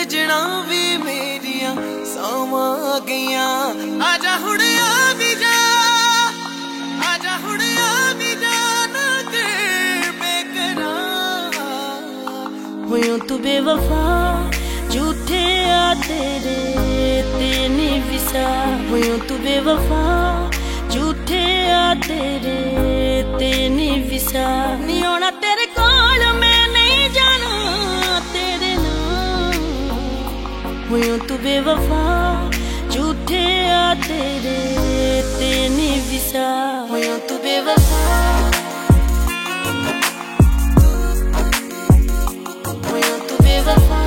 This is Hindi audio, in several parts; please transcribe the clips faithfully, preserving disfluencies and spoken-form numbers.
सजना भी मेरिया सावा गईया। आजा हुण आ भी जा, आजा हुण आ भी जा ना कर बेकरार। हुयूं तू बेवफा झूठे आ तेरे तेनी विसा। हुयूं तू बेवफा झूठे आ तेरे तेनी विसा। नी आना तेरे कोल मैं नहीं जाना तेरे नाल। हुयूं तू बेवफा झूठे आ तेरे तेनी विसा। हुयूं तू बेवफा, हुयूं तू बेवफा।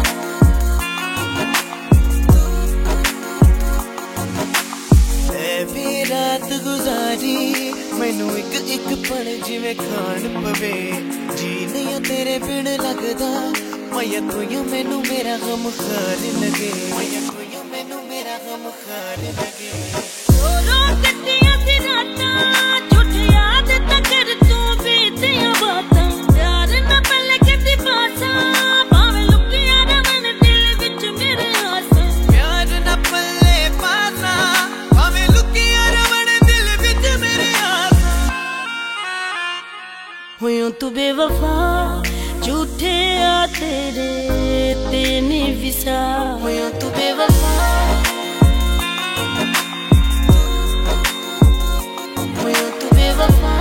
ऐ रात गुजारी मैनू एक एक पल जिवें खान पवे। जी नहीं तेरे बिन लगदा मैया तू मैनू मेरा गम खार लगे। मैया तू मैनू मेरा गम खार लगे। रो रो कट्टियां सी रातां झूठी याद तकर तू बीतियां बातां। प्यार ना पल कदी पासा भावें लुकियां रवन दिल विच मेरे आसां। प्यार ना पल्ले पासा भावें लुकियां रवन दिल विच मेरे आसां। हुयूं तू बेवफा झूठे आ तेरे तेनी विसा। हुयूं तू बेवफा, हुयूं तू बेवफा।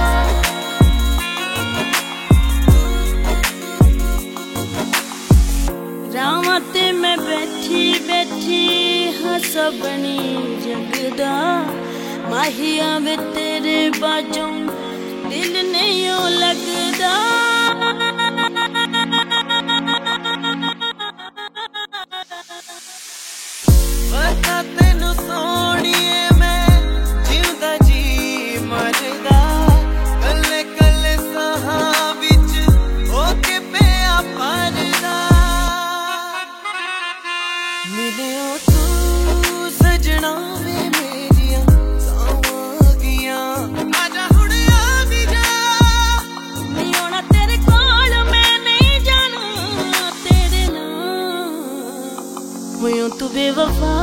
रावां ते मैं बैठी बैठी हसा बनी जगदा। माहिया वे तेरे बाजों दिल नहीं ओ लगदा। पता तेनू सोनिए मैं जिंदा जी मरदा। कल्ले कल्ले साहां विच होके पिया परदा। मिले ओ तू सजना वे मेरिया सावा गईया। आजा हुण आ भी जा, नहीं आना तेरे कोल मैं नहीं जाना तेरे नाल। हुयूं तू बेवफा